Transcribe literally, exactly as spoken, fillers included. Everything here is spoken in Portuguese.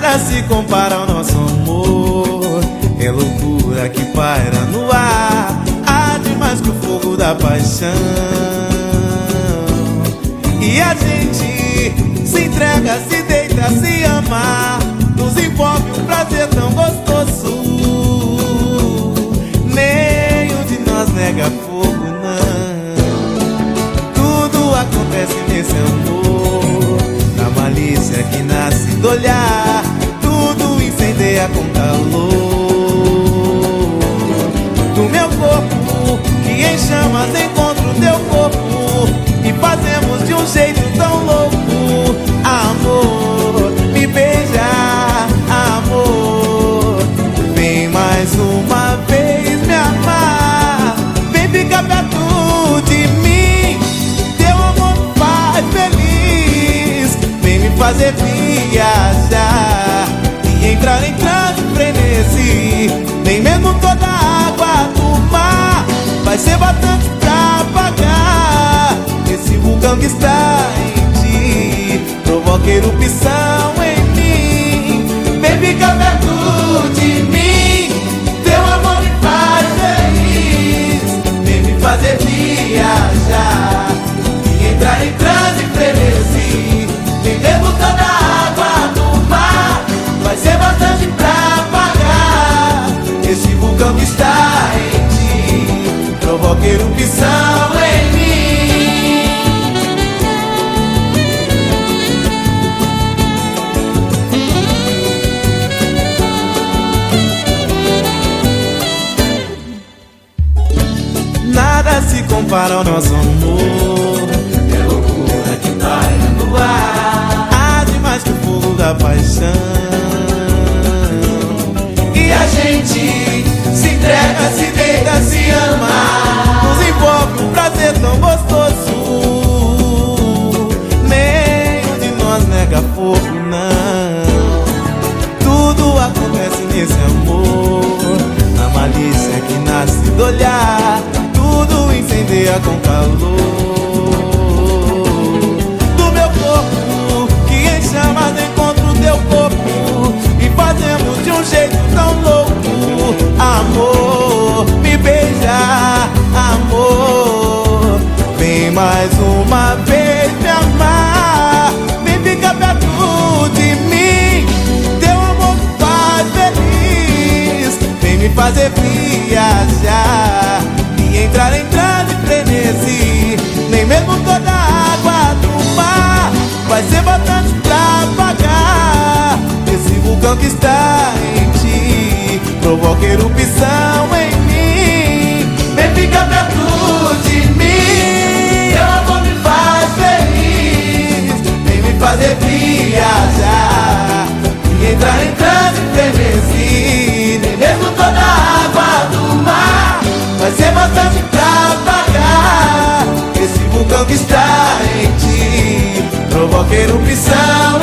Nada se compara ao nosso amor. É loucura que paira no ar, arde mais que o fogo da paixão. E a gente se entrega, se deita, se ama, nos envolve um prazer tão gostoso. Nenhum de nós nega fogo, não. Tudo acontece nesse amor, na malícia que nasce do olhar, tudo incendeia com calor do meu corpo, que em chamas encontra o teu corpo, e fazemos de um jeito tão louco. Amor, me beija, amor, vem mais uma vez me amar, vem ficar perto de mim, teu amor me faz feliz, vem me fazer viajar e entrar em transe e frenesi. Nem mesmo toda a água do mar vai ser bastante pra apagar esse vulcão que está em ti, provoca erupção em mim. Vem ficar perto de mim, teu amor me faz feliz, vem me fazer viajar e entrar em transe e frenesi. Nem mesmo toda a água do mar vai ser bastante pra apagar esse vulcão que está em ti, provoca erupção em mim. Nada se compara ao nosso amor, é loucura que paira no ar, arde mais que o fogo da paixão. E a gente se entrega, se deita, se ama, nos envolve um prazer tão gostoso. Nenhum de nós nega fogo, não. Tudo acontece nesse amor, na malícia que nasce do olhar, tudo incendeia com calor do meu corpo, que em chamas encontra o teu corpo, e fazemos de um jeito tão louco. Amor, me beija, amor, vem mais uma vez me amar, vem ficar perto de mim, teu amor me faz feliz, vem me fazer viajar e entrar em transe e frenesi. Nem mesmo toda a água do mar vai ser bastante pra apagar esse vulcão que está em ti, provoca erupção em mim. Vem ficar perto de mim, teu amor me faz feliz, vem me fazer viajar e entrar em transe e frenesi. Nem mesmo toda a água do mar vai ser bastante pra apagar esse vulcão que está em ti, provoca erupção